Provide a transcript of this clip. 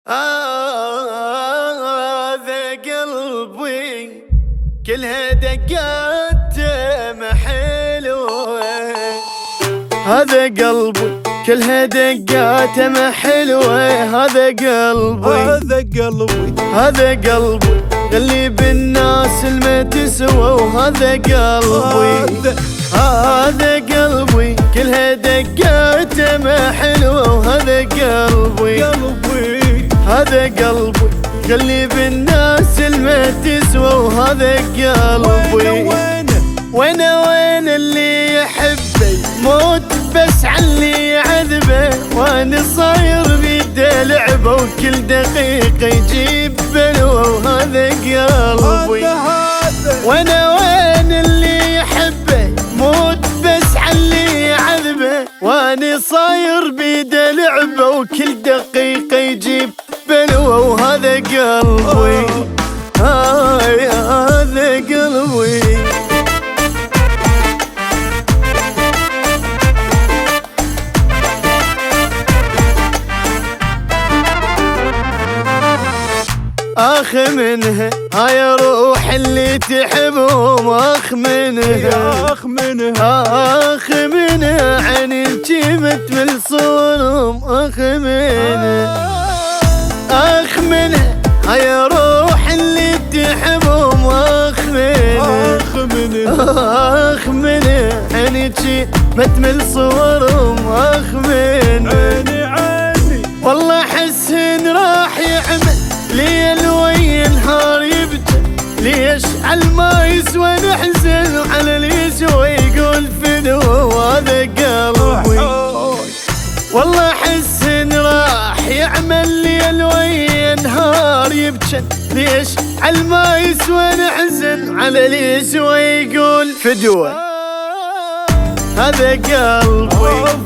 هذا قلبي كلها دقاته محلوة، هذا قلبي كلها دقاته محلوة، هذا قلبي هذا قلبي اللي بالناس الما تسوى، وهذا قلبي هذا قلبي كلها دقاته محلوة، وهذا قلبي هذا قلبي اللي بالناس الما تسوى، وهذا قلبي وين اللي يحبي موت بس علي يعذبه، وانا صاير بيده لعبه وكل دقيقة يجيب بلوه، وهذا قلبي وين اللي يحبه موت بس علي يعذبه، وانا صاير بيده لعبه وكل دقيقة يجيب بلوه، وهذا قلبي هذا قلبي. اخ منها هاي روح اللي تحبهم، اخ منها اخ منها عن الجيمة من صورهم، اخ منها هاي روح اللي تحبهم، اخ منها عن الجيمة من صورهم، اخ منها والله احسن راح يعمل ليل ويا نهار يبكي، ليش عالما يسوى نحزن على اللي يسوى يقول فدوه، وهذا قلبي والله احس ان راح يعمل ليل ويا نهار يبكي، ليش عالما يسوى نحزن على اللي يسوى يقول فدوه، هذا قلبي